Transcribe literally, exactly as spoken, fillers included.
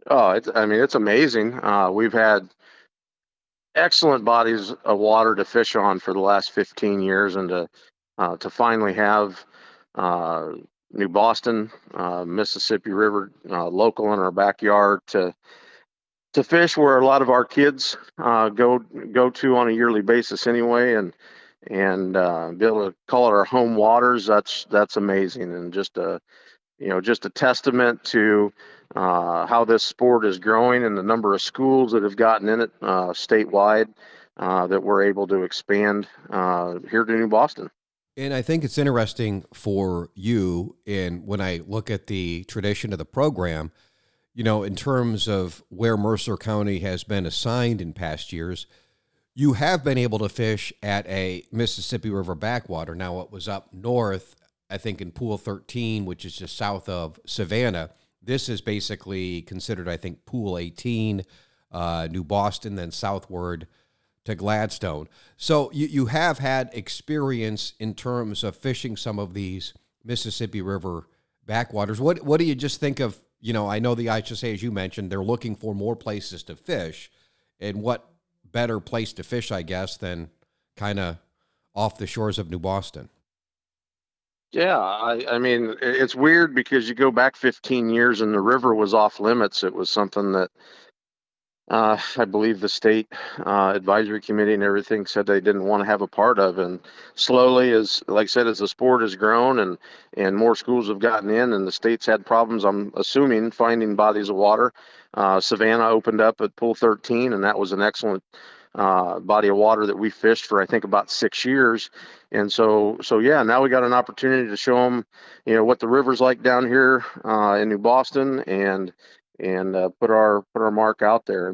Oh, it's, I mean, it's amazing. Uh, we've had excellent bodies of water to fish on for the last fifteen years, and to uh, to finally have uh, New Boston, uh, Mississippi River uh, local in our backyard to to fish where a lot of our kids uh, go go to on a yearly basis anyway, and and uh, be able to call it our home waters. That's that's amazing, and just a you know just a testament to uh, how this sport is growing and the number of schools that have gotten in it uh, statewide, uh, that we're able to expand uh, here to New Boston. And I think it's interesting for you, and when I look at the tradition of the program, you know, in terms of where Mercer County has been assigned in past years, you have been able to fish at a Mississippi River backwater. Now, it was up north, I think in Pool thirteen, which is just south of Savannah. This is basically considered, I think, Pool eighteen, uh, New Boston, then southward to Gladstone. So you, you have had experience in terms of fishing some of these Mississippi River backwaters. What what do you just think of, you know, I know the I H S A, as you mentioned, they're looking for more places to fish. And what better place to fish, I guess, than kind of off the shores of New Boston? Yeah, I, I mean, it's weird because you go back fifteen years and the river was off limits. It was something that uh, I believe the state uh, advisory committee and everything said they didn't want to have a part of. And slowly, as like I said, as the sport has grown and and more schools have gotten in, and the state's had problems, I'm assuming, finding bodies of water. Uh, Savannah opened up at Pool thirteen, and that was an excellent uh, body of water that we fished for I think about six years. And so, so yeah, now we got an opportunity to show them, you know, what the river's like down here uh, in New Boston, and and uh, put our put our mark out there.